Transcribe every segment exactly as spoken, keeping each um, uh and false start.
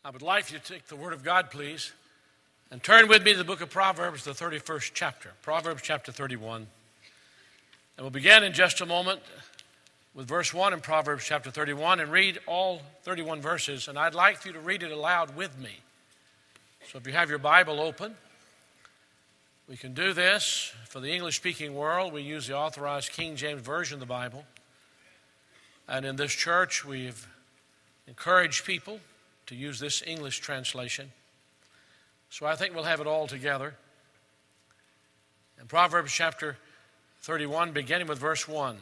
I would like you to take the Word of God, please, and turn with me to the book of Proverbs, the thirty-first chapter. Proverbs chapter thirty-one. And we'll begin in just a moment with verse one in Proverbs chapter thirty-one and read all thirty-one verses. And I'd like you to read it aloud with me. So if you have your Bible open, we can do this. For the English-speaking world, we use the Authorized King James Version of the Bible. And in this church, we've encouraged people to use this English translation. So I think we'll have it all together. In Proverbs chapter thirty-one, beginning with verse one.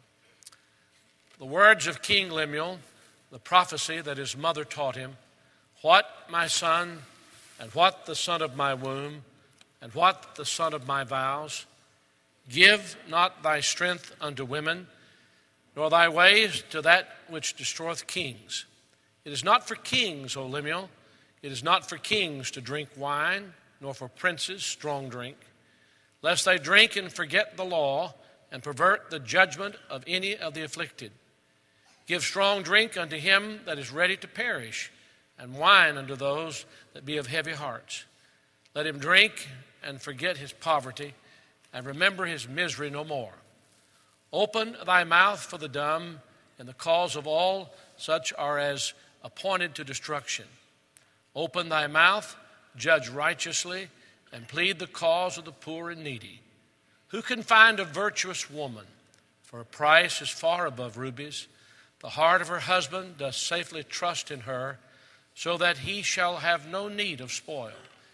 The words of King Lemuel, the prophecy that his mother taught him. What, my son, and what the son of my womb, and what the son of my vows? Give not thy strength unto women, nor thy ways to that which destroyeth kings. It is not for kings, O Lemuel, it is not for kings to drink wine, nor for princes strong drink, lest they drink and forget the law, and pervert the judgment of any of the afflicted. Give strong drink unto him that is ready to perish, and wine unto those that be of heavy hearts. Let him drink and forget his poverty, and remember his misery no more. Open thy mouth for the dumb, and the cause of all such are as appointed to destruction. Open thy mouth, judge righteously, and plead the cause of the poor and needy. Who can find a virtuous woman? For her price is far above rubies. The heart of her husband doth safely trust in her, so that he shall have no need of spoil.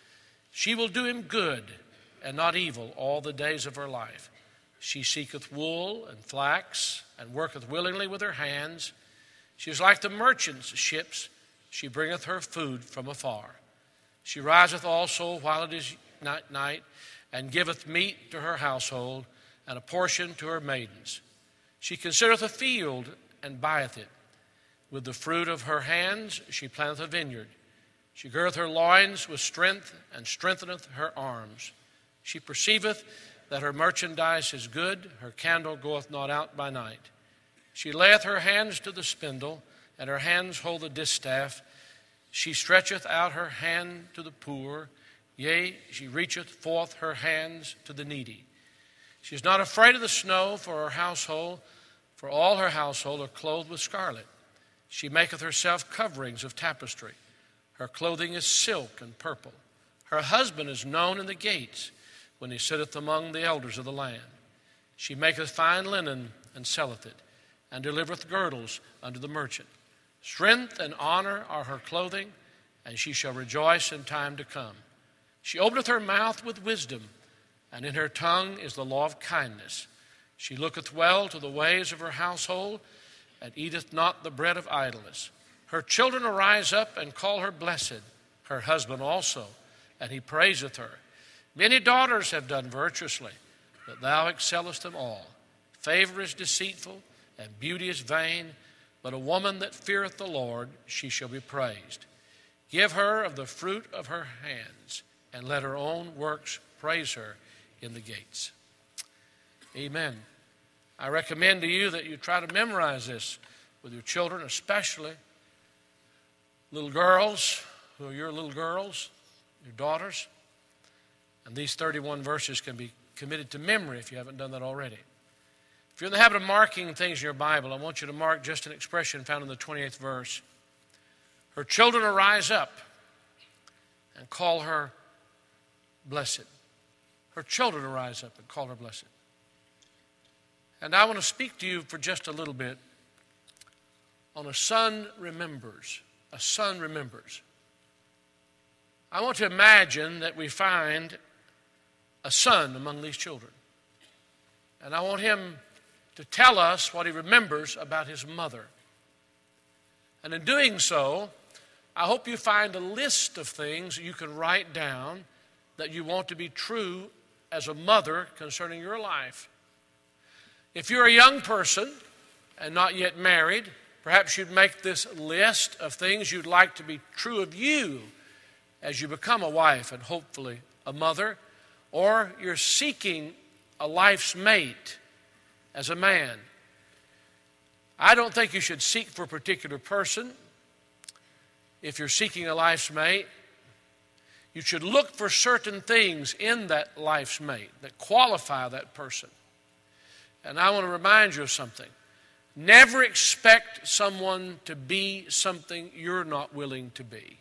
She will do him good and not evil all the days of her life. She seeketh wool and flax, and worketh willingly with her hands. She is like the merchant's ships. She bringeth her food from afar. She riseth also while it is night, and giveth meat to her household, and a portion to her maidens. She considereth a field, and buyeth it. With the fruit of her hands she planteth a vineyard. She girdeth her loins with strength, and strengtheneth her arms. She perceiveth that her merchandise is good, her candle goeth not out by night. She layeth her hands to the spindle, and her hands hold the distaff. She stretcheth out her hand to the poor, yea, she reacheth forth her hands to the needy. She is not afraid of the snow for her household, for all her household are clothed with scarlet. She maketh herself coverings of tapestry. Her clothing is silk and purple. Her husband is known in the gates, when he sitteth among the elders of the land. She maketh fine linen and selleth it, and delivereth girdles unto the merchant. Strength and honor are her clothing, and she shall rejoice in time to come. She openeth her mouth with wisdom, and in her tongue is the law of kindness. She looketh well to the ways of her household, and eateth not the bread of idleness. Her children arise up and call her blessed, her husband also, and he praiseth her. Many daughters have done virtuously, but thou excellest them all. Favor is deceitful, and beauty is vain, but a woman that feareth the Lord, she shall be praised. Give her of the fruit of her hands, and let her own works praise her in the gates. Amen. I recommend to you that you try to memorize this with your children, especially little girls who are your little girls, your daughters. And these thirty-one verses can be committed to memory if you haven't done that already. If you're in the habit of marking things in your Bible, I want you to mark just an expression found in the twenty-eighth verse. Her children arise up and call her blessed. Her children arise up and call her blessed. And I want to speak to you for just a little bit on a son remembers. A son remembers. I want to imagine that we find a son among these children. And I want him to tell us what he remembers about his mother. And in doing so, I hope you find a list of things you can write down that you want to be true as a mother concerning your life. If you're a young person and not yet married, perhaps you'd make this list of things you'd like to be true of you as you become a wife and hopefully a mother, or you're seeking a life's mate as a man. I don't think you should seek for a particular person. if you're seeking a life's mate, you should look for certain things in that life's mate that qualify that person. And I want to remind you of something. Never expect someone to be something you're not willing to be.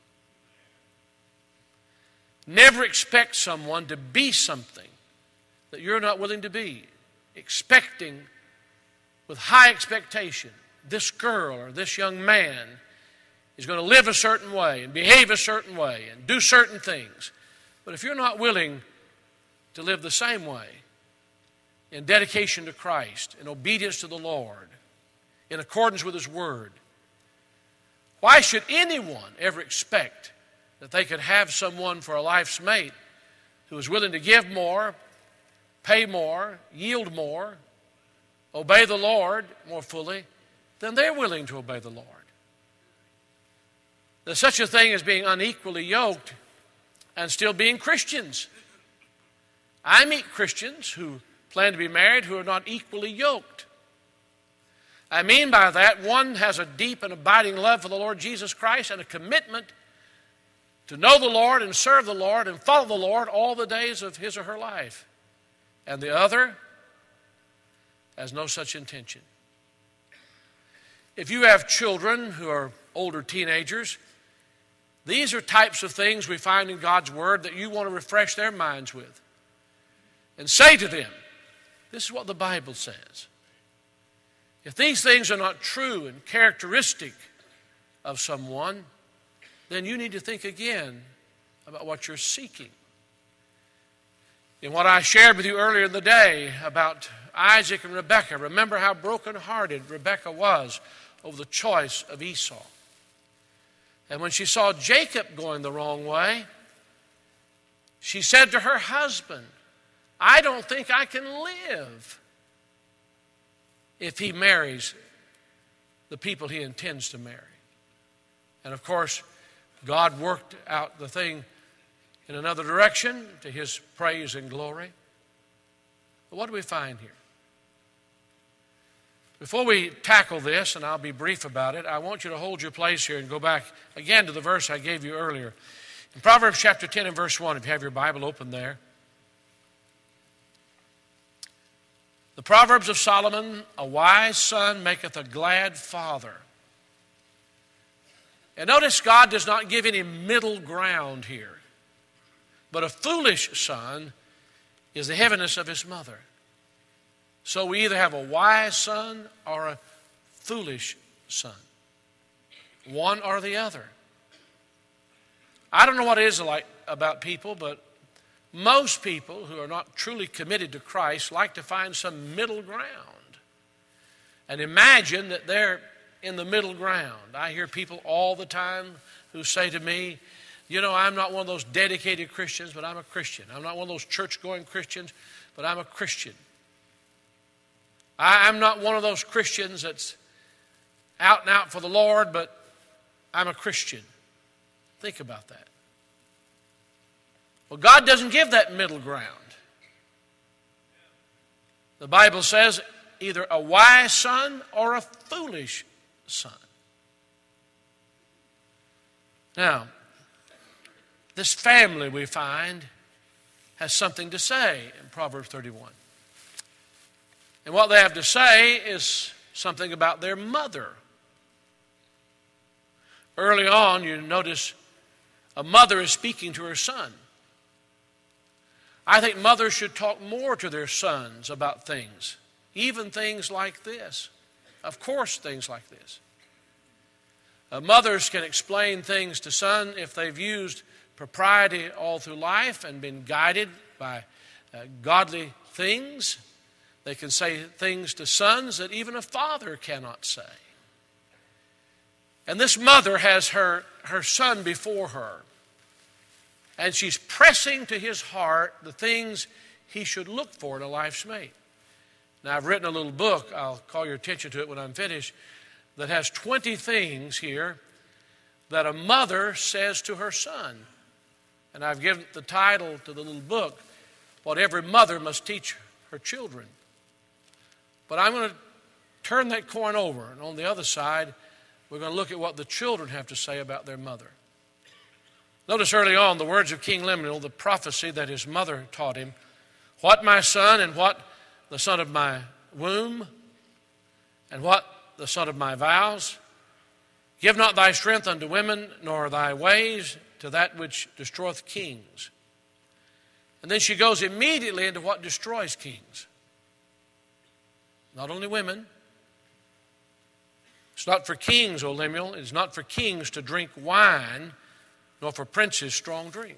Never expect someone to be something that you're not willing to be. Expecting with high expectation, this girl or this young man is going to live a certain way and behave a certain way and do certain things. But if you're not willing to live the same way, in dedication to Christ, in obedience to the Lord, in accordance with His Word, why should anyone ever expect that they could have someone for a life's mate who is willing to give more, pay more, yield more, obey the Lord more fully than they're willing to obey the Lord? There's such a thing as being unequally yoked and still being Christians. I meet Christians who plan to be married who are not equally yoked. I mean by that, one has a deep and abiding love for the Lord Jesus Christ and a commitment to know the Lord and serve the Lord and follow the Lord all the days of his or her life. And the other has no such intention. If you have children who are older teenagers, these are types of things we find in God's Word that you want to refresh their minds with. And say to them, this is what the Bible says. If these things are not true and characteristic of someone, then you need to think again about what you're seeking. In what I shared with you earlier in the day about Isaac and Rebekah, remember how brokenhearted Rebekah was over the choice of Esau. And when she saw Jacob going the wrong way, she said to her husband, I don't think I can live if he marries the people he intends to marry. And of course, God worked out the thing in another direction to his praise and glory. But what do we find here? Before we tackle this, and I'll be brief about it, I want you to hold your place here and go back again to the verse I gave you earlier. In Proverbs chapter ten and verse one, if you have your Bible open there. The Proverbs of Solomon, a wise son maketh a glad father. And notice God does not give any middle ground here. But a foolish son is the heaviness of his mother. So we either have a wise son or a foolish son. One or the other. I don't know what it is like about people, but most people who are not truly committed to Christ like to find some middle ground and imagine that they're in the middle ground. I hear people all the time who say to me, you know, I'm not one of those dedicated Christians, but I'm a Christian. I'm not one of those church-going Christians, but I'm a Christian. I, I'm not one of those Christians that's out and out for the Lord, but I'm a Christian. Think about that. Well, God doesn't give that middle ground. The Bible says either a wise son or a foolish son. Now, this family we find has something to say in Proverbs thirty-one. And what they have to say is something about their mother. Early on, you notice a mother is speaking to her son. I think mothers should talk more to their sons about things, even things like this. Of course, things like this. Uh, mothers can explain things to sons if they've used propriety all through life and been guided by uh, godly things. They can say things to sons that even a father cannot say. And this mother has her, her son before her. And she's pressing to his heart the things he should look for in a life's mate. Now, I've written a little book, I'll call your attention to it when I'm finished, that has twenty things here that a mother says to her son. And I've given the title to the little book, What Every Mother Must Teach Her Children. But I'm going to turn that coin over, and on the other side, we're we're going to look at what the children have to say about their mother. Notice early on the words of King Lemuel, the prophecy that his mother taught him. What, my son, and what the son of my womb, and what the son of my vows? Give not thy strength unto women, nor thy ways to that which destroyeth kings. And then she goes immediately into what destroys kings. Not only women. It's not for kings, O Lemuel, it is not for kings to drink wine, nor for princes strong drink.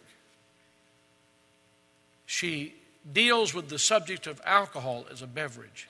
She deals with the subject of alcohol as a beverage.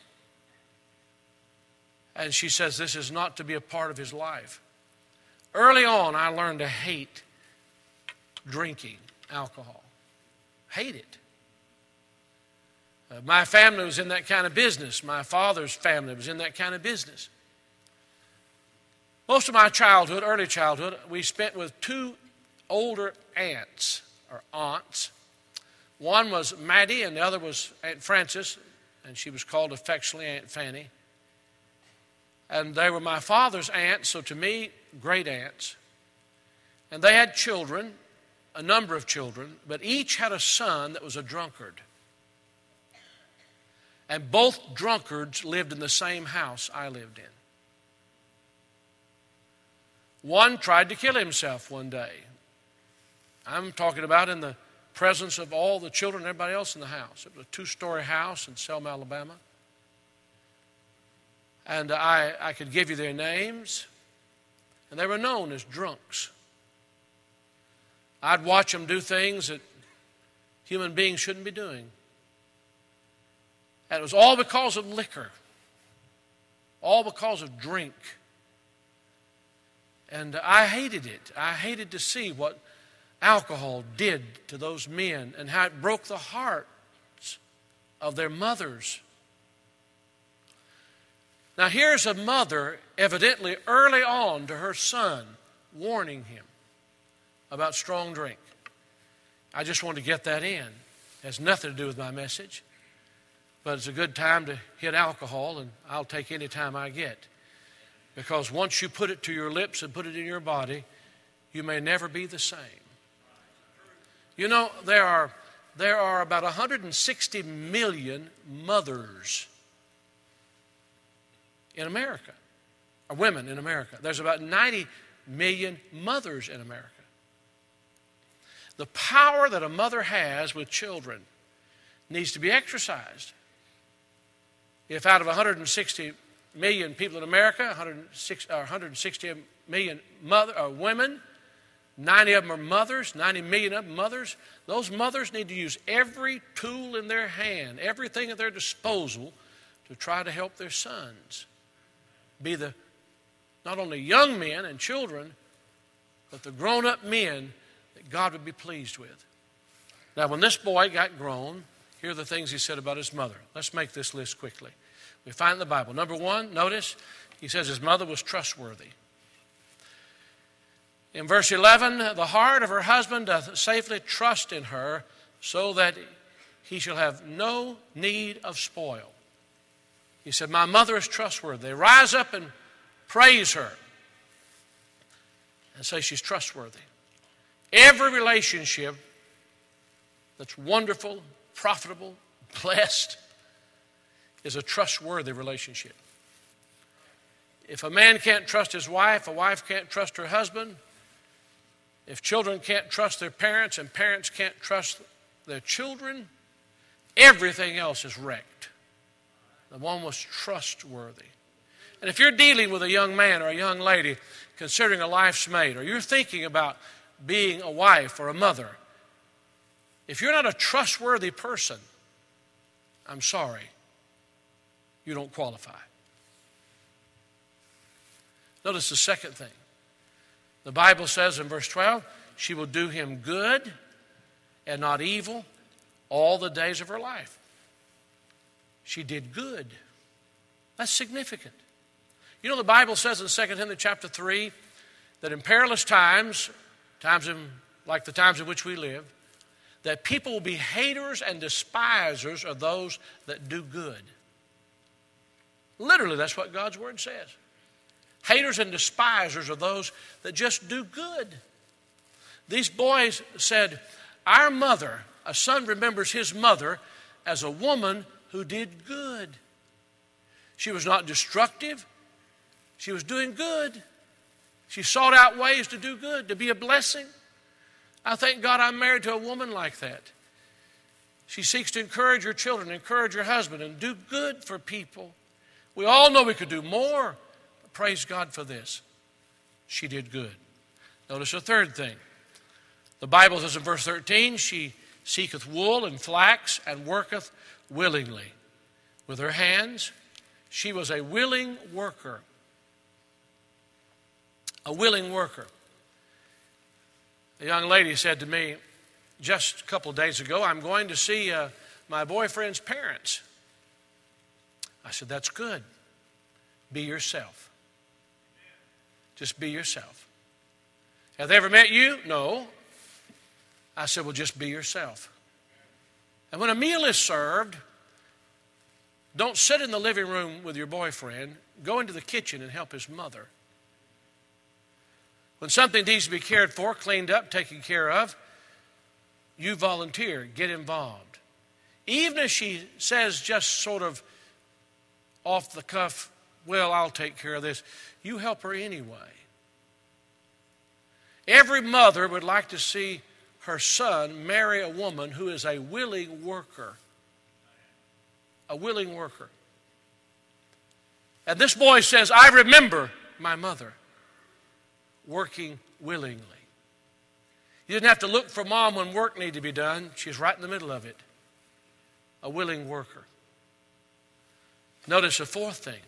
And she says this is not to be a part of his life. Early on, I learned to hate drinking alcohol. Hate it. Uh, my family was in that kind of business. My father's family was in that kind of business. Most of my childhood, early childhood, we spent with two older aunts, or aunts. One was Maddie and the other was Aunt Frances, and she was called affectionately Aunt Fanny. And they were my father's aunts, so to me, great aunts. And they had children, a number of children, but each had a son that was a drunkard. And both drunkards lived in the same house I lived in. One tried to kill himself one day. I'm talking about in the presence of all the children and everybody else in the house. It was a two-story house in Selma, Alabama. And I, I could give you their names. And they were known as drunks. I'd watch them do things that human beings shouldn't be doing. And it was all because of liquor. All because of drink. And I hated it. I hated to see what alcohol did to those men and how it broke the hearts of their mothers. Now here's a mother evidently early on to her son warning him about strong drink. I just want to get that in. It has nothing to do with my message. But it's a good time to hit alcohol, and I'll take any time I get. Because once you put it to your lips and put it in your body, you may never be the same. You know, there are, there are about one hundred sixty million mothers in America, or women in America. There's about ninety million mothers in America. The power that a mother has with children needs to be exercised. If out of one hundred sixty million people in America, one hundred sixty, or one hundred sixty million mother, or women, ninety of them are mothers, ninety million of them mothers, those mothers need to use every tool in their hand, everything at their disposal to try to help their sons be the not only young men and children, but the grown-up men that God would be pleased with. Now, when this boy got grown, here are the things he said about his mother. Let's make this list quickly. We find in the Bible. Number one, notice, he says his mother was trustworthy. In verse eleven, the heart of her husband doth safely trust in her, so that he shall have no need of spoil. He said, my mother is trustworthy. They rise up and praise her and say she's trustworthy. Every relationship that's wonderful, profitable, blessed, is a trustworthy relationship. If a man can't trust his wife, a wife can't trust her husband, if children can't trust their parents and parents can't trust their children, everything else is wrecked. The one was trustworthy. And if you're dealing with a young man or a young lady considering a life's mate, or you're thinking about being a wife or a mother, if you're not a trustworthy person, I'm sorry, you don't qualify. Notice the second thing. The Bible says in verse twelve, she will do him good and not evil all the days of her life. She did good. That's significant. You know, the Bible says in Second Timothy chapter three that in perilous times, times in, like the times in which we live, that people will be haters and despisers of those that do good. Literally, that's what God's word says. Haters and despisers are those that just do good. These boys said, our mother, a son remembers his mother as a woman who did good. She was not destructive. She was doing good. She sought out ways to do good, to be a blessing. I thank God I'm married to a woman like that. She seeks to encourage her children, encourage her husband, and do good for people. We all know we could do more, but praise God for this. She did good. Notice a third thing. The Bible says in verse thirteen, she seeketh wool and flax and worketh willingly. With her hands, she was a willing worker. A willing worker. A young lady said to me just a couple of days ago, I'm going to see uh, my boyfriend's parents. I said, that's good. Be yourself. Just be yourself. Have they ever met you? No. I said, well, just be yourself. And when a meal is served, don't sit in the living room with your boyfriend. Go into the kitchen and help his mother. When something needs to be cared for, cleaned up, taken care of, you volunteer, get involved. Even if she says just sort of off the cuff, well, I'll take care of this, you help her anyway. Every mother would like to see her son marry a woman who is a willing worker. A willing worker. And this boy says, I remember my mother working willingly. You didn't have to look for mom when work needed to be done. She's right in the middle of it. A willing worker. Notice the fourth thing.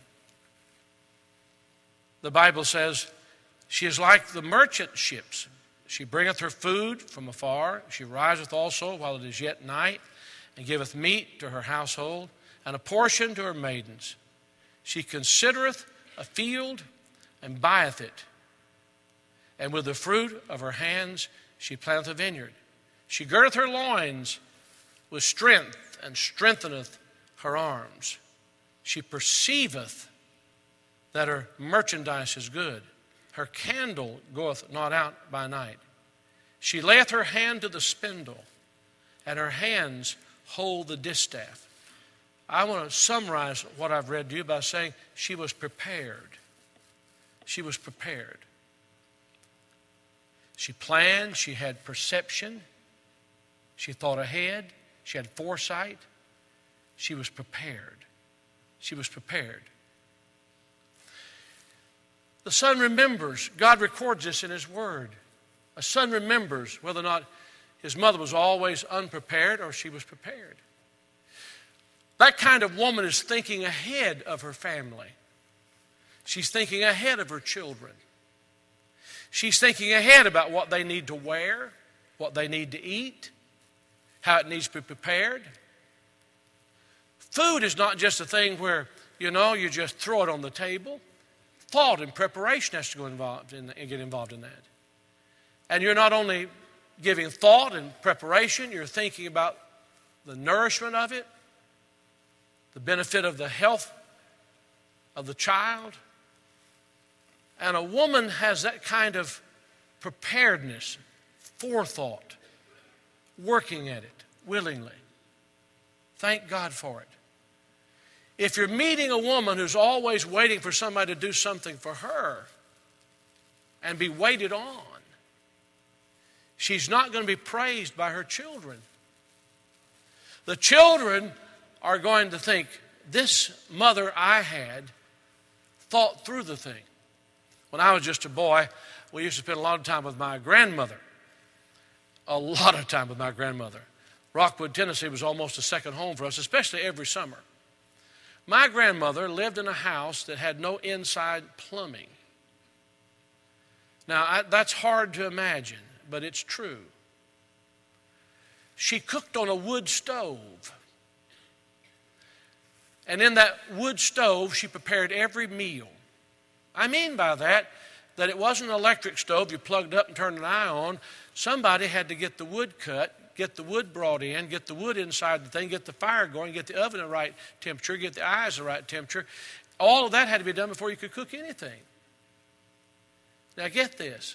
The Bible says, she is like the merchant ships. She bringeth her food from afar. She riseth also while it is yet night, and giveth meat to her household, and a portion to her maidens. She considereth a field, and buyeth it. And with the fruit of her hands she planteth a vineyard. She girdeth her loins with strength, and strengtheneth her arms. She perceiveth that her merchandise is good. Her candle goeth not out by night. She layeth her hand to the spindle, and her hands hold the distaff. I want to summarize what I've read to you by saying she was prepared. She was prepared. She planned, she had perception, she thought ahead, she had foresight, she was prepared. She was prepared. The son remembers, God records this in His Word. A son remembers whether or not his mother was always unprepared or she was prepared. That kind of woman is thinking ahead of her family. She's thinking ahead of her children. She's thinking ahead about what they need to wear, what they need to eat, how it needs to be prepared. Food is not just a thing where, you know, you just throw it on the table. Thought and preparation has to go involved in, and get involved in that. And you're not only giving thought and preparation, you're thinking about the nourishment of it, the benefit of the health of the child. And a woman has that kind of preparedness, forethought, working at it willingly. Thank God for it. If you're meeting a woman who's always waiting for somebody to do something for her and be waited on, she's not going to be praised by her children. The children are going to think, this mother I had thought through the thing. When I was just a boy, we used to spend a lot of time with my grandmother. A lot of time with my grandmother. Rockwood, Tennessee was almost a second home for us, especially every summer. My grandmother lived in a house that had no inside plumbing. Now, I, that's hard to imagine, but it's true. She cooked on a wood stove. And in that wood stove, she prepared every meal. I mean by that, that it wasn't an electric stove you plugged up and turned an eye on. Somebody had to get the wood cut, get the wood brought in, get the wood inside the thing, get the fire going, get the oven at the right temperature, get the eyes the right temperature. All of that had to be done before you could cook anything. Now get this.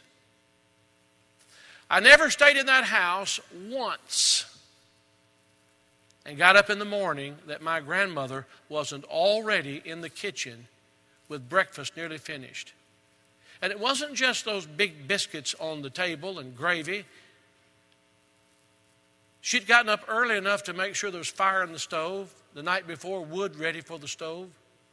I never stayed in that house once and got up in the morning that my grandmother wasn't already in the kitchen with breakfast nearly finished. And it wasn't just those big biscuits on the table and gravy. She'd gotten up early enough to make sure there was fire in the stove the night before, wood ready for the stove.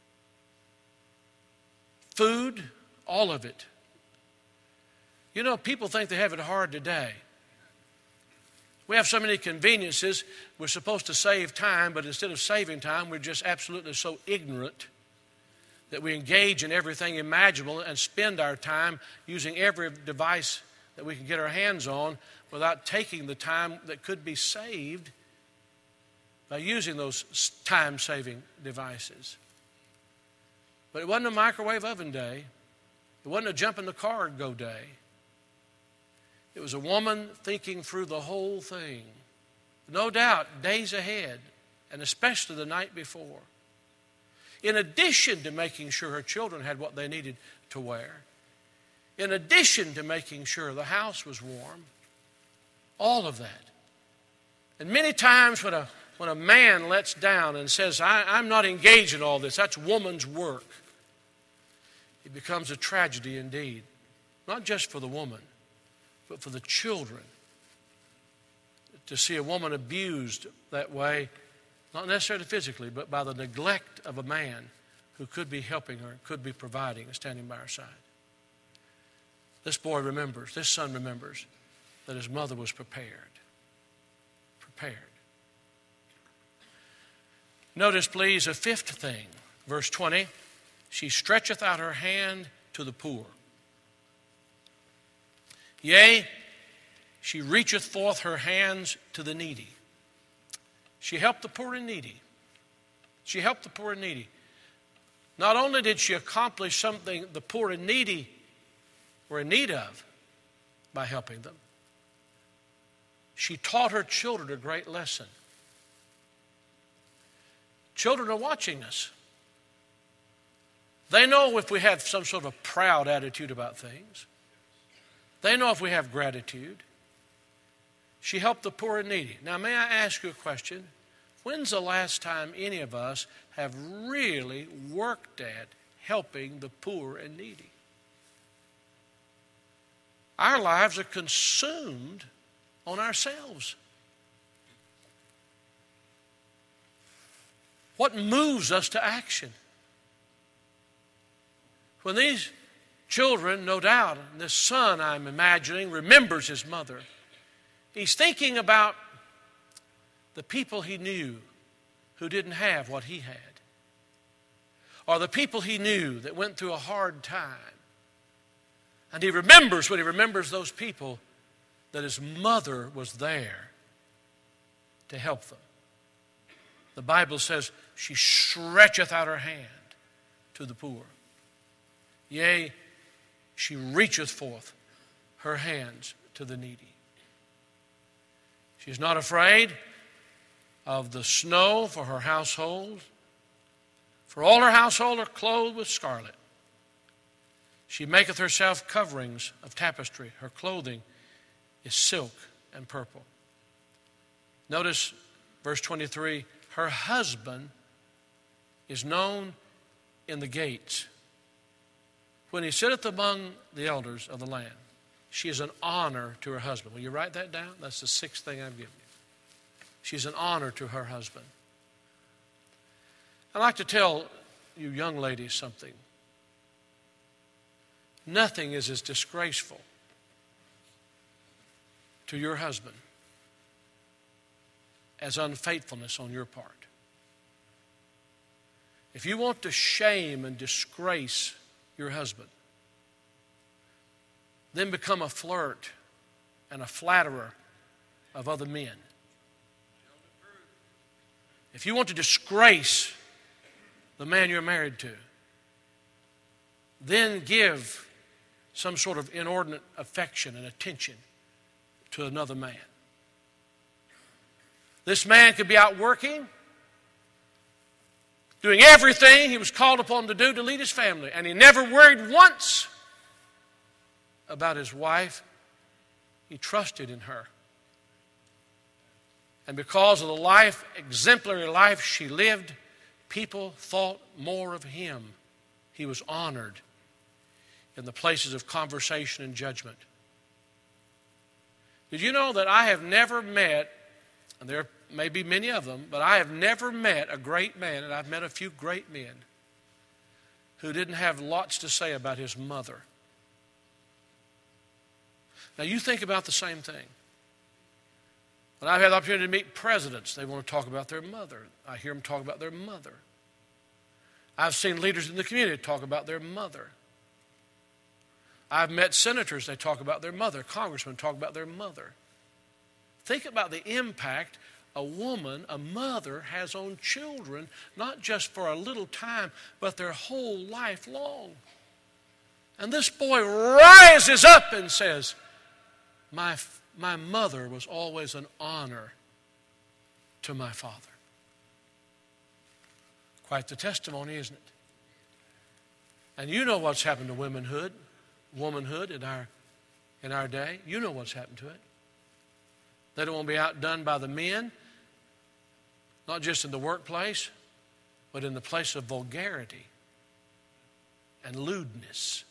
Food, all of it. You know, people think they have it hard today. We have so many conveniences. We're supposed to save time, but instead of saving time, we're just absolutely so ignorant that we engage in everything imaginable and spend our time using every device that we can get our hands on without taking the time that could be saved by using those time-saving devices. But it wasn't a microwave oven day. It wasn't a jump in the car and go day. It was a woman thinking through the whole thing. No doubt, days ahead, and especially the night before. In addition to making sure her children had what they needed to wear, in addition to making sure the house was warm, all of that. And many times when a, when a man lets down and says, I, I'm not engaged in all this, that's woman's work, it becomes a tragedy indeed. Not just for the woman, but for the children. To see a woman abused that way, not necessarily physically, but by the neglect of a man who could be helping her, could be providing and standing by her side. This boy remembers, this son remembers, that his mother was prepared. Prepared. Notice, please, a fifth thing. Verse twenty, she stretcheth out her hand to the poor. Yea, she reacheth forth her hands to the needy. She helped the poor and needy. She helped the poor and needy. Not only did she accomplish something the poor and needy were in need of by helping them, she taught her children a great lesson. Children are watching us. They know if we have some sort of a proud attitude about things. They know if we have gratitude. She helped the poor and needy. Now, may I ask you a question? When's the last time any of us have really worked at helping the poor and needy? Our lives are consumed on ourselves. What moves us to action? When these children, no doubt, and this son, I'm imagining, remembers his mother, he's thinking about the people he knew who didn't have what he had, or the people he knew that went through a hard time. And he remembers, when he remembers those people, that his mother was there to help them. The Bible says, she stretcheth out her hand to the poor. Yea, she reacheth forth her hands to the needy. She's not afraid of the snow for her household, for all her household are clothed with scarlet. She maketh herself coverings of tapestry. Her clothing is silk and purple. Notice verse twenty-three, her husband is known in the gates. When he sitteth among the elders of the land, she is an honor to her husband. Will you write that down? That's the sixth thing I've given you. She's an honor to her husband. I'd like to tell you young ladies something. Nothing is as disgraceful to your husband as unfaithfulness on your part. If you want to shame and disgrace your husband, then become a flirt and a flatterer of other men. If you want to disgrace the man you're married to, then give some sort of inordinate affection and attention to another man. This man could be out working, doing everything he was called upon to do to lead his family, and he never worried once about his wife, he trusted in her. And because of the life, exemplary life she lived, people thought more of him. He was honored in the places of conversation and judgment. Did you know that I have never met, and there may be many of them, but I have never met a great man, and I've met a few great men, who didn't have lots to say about his mother. Now you think about the same thing. When I've had the opportunity to meet presidents, they want to talk about their mother. I hear them talk about their mother. I've seen leaders in the community talk about their mother. I've met senators, they talk about their mother. Congressmen talk about their mother. Think about the impact a woman, a mother, has on children, not just for a little time, but their whole life long. And this boy rises up and says, my, my mother was always an honor to my father. Quite the testimony, isn't it? And you know what's happened to womanhood, womanhood in our, in our day. You know what's happened to it. They don't want to be outdone by the men, not just in the workplace, but in the place of vulgarity and lewdness.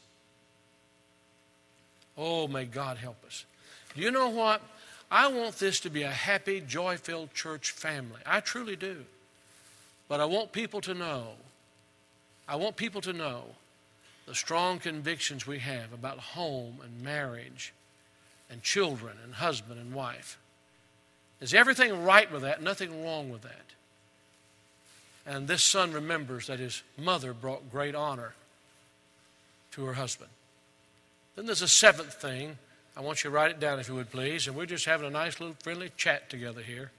Oh, may God help us. Do you know what? I want this to be a happy, joy-filled church family. I truly do. But I want people to know, I want people to know the strong convictions we have about home and marriage and children and husband and wife. Is everything right with that? Nothing wrong with that. And this son remembers that his mother brought great honor to her husband. Then there's a seventh thing. I want you to write it down if you would please. And we're just having a nice little friendly chat together here.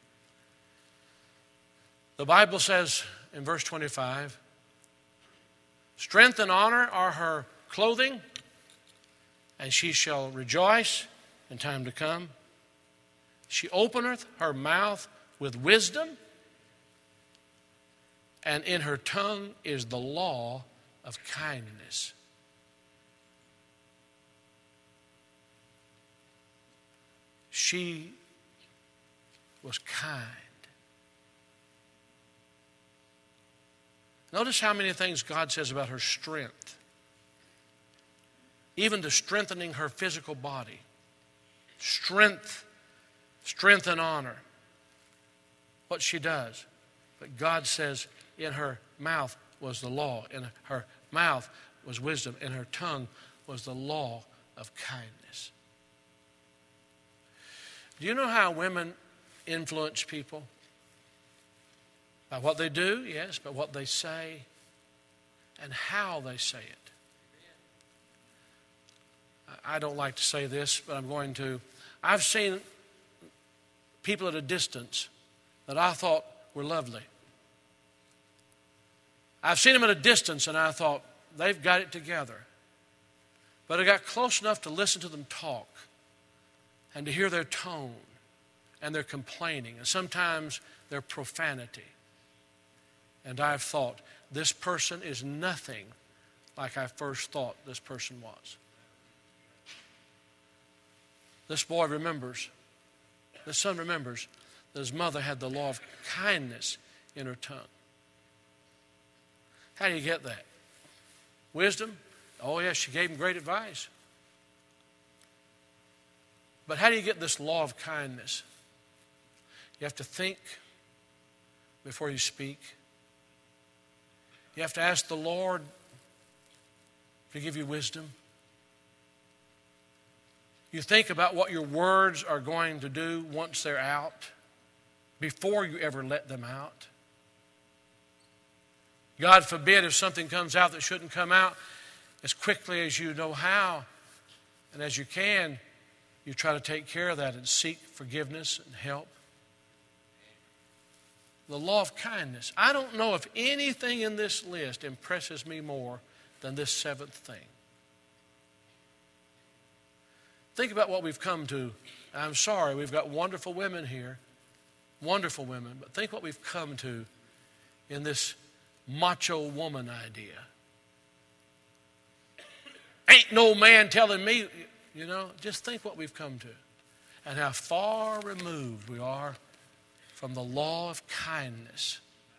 The Bible says in verse twenty-five, strength and honor are her clothing, and she shall rejoice in time to come. She openeth her mouth with wisdom, and in her tongue is the law of kindness. She was kind. Notice how many things God says about her strength, even to strengthening her physical body. Strength, strength and honor, what she does. But God says in her mouth was the law, in her mouth was wisdom, in her tongue was the law of kindness. Do you know how women influence people? By what they do, yes, but what they say and how they say it. I don't like to say this, but I'm going to. I've seen people at a distance that I thought were lovely. I've seen them at a distance and I thought, they've got it together. But I got close enough to listen to them talk and to hear their tone and their complaining and sometimes their profanity. And I've thought, this person is nothing like I first thought this person was. This boy remembers, this son remembers that his mother had the law of kindness in her tongue. How do you get that? Wisdom? Oh yes, she gave him great advice. But how do you get this law of kindness? You have to think before you speak. You have to ask the Lord to give you wisdom. You think about what your words are going to do once they're out, before you ever let them out. God forbid if something comes out that shouldn't come out, as quickly as you know how and as you can, you try to take care of that and seek forgiveness and help. The law of kindness. I don't know if anything in this list impresses me more than this seventh thing. Think about what we've come to. I'm sorry, we've got wonderful women here, wonderful women, but think what we've come to in this macho woman idea. Ain't no man telling me You know, just think what we've come to and how far removed we are from the law of kindness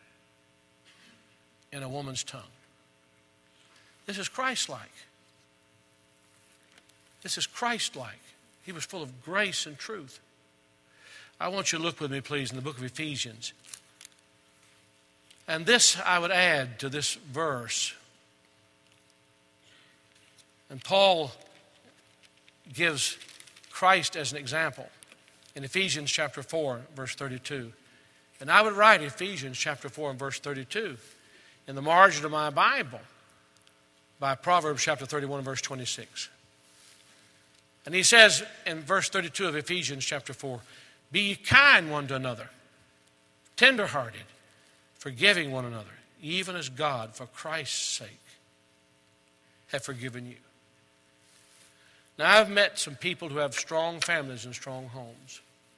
in a woman's tongue. This is Christ-like. This is Christ-like. He was full of grace and truth. I want you to look with me, please, in the book of Ephesians. And this I would add to this verse. And Paul gives Christ as an example in Ephesians chapter four, verse thirty-two. And I would write Ephesians chapter four and verse thirty-two in the margin of my Bible by Proverbs chapter thirty-one and verse twenty-six. And he says in verse thirty-two of Ephesians chapter four, be ye kind one to another, tenderhearted, forgiving one another, even as God, for Christ's sake, hath forgiven you. Now, I've met some people who have strong families and strong homes.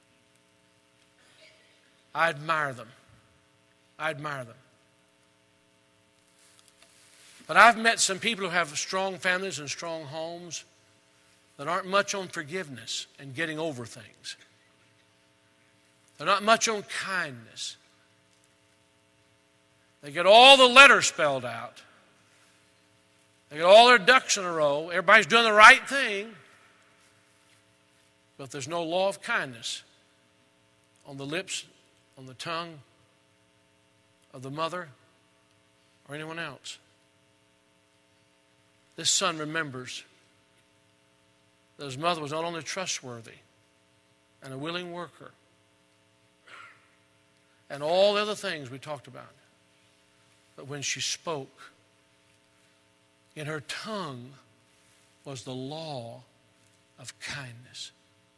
I admire them. I admire them. But I've met some people who have strong families and strong homes that aren't much on forgiveness and getting over things. They're not much on kindness. They get all the letters spelled out. They get all their ducks in a row. Everybody's doing the right thing. But there's no law of kindness on the lips, on the tongue of the mother or anyone else. This son remembers that his mother was not only trustworthy and a willing worker and all the other things we talked about, but when she spoke, in her tongue was the law of kindness.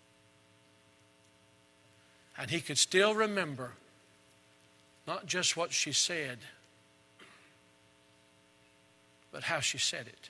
And he could still remember not just what she said, but how she said it.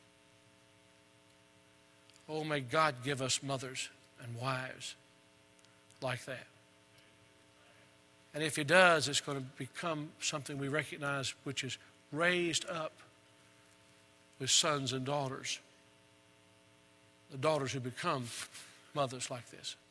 Oh, may God give us mothers and wives like that. And if he does, it's going to become something we recognize, which is raised up with sons and daughters. The daughters who become mothers like this.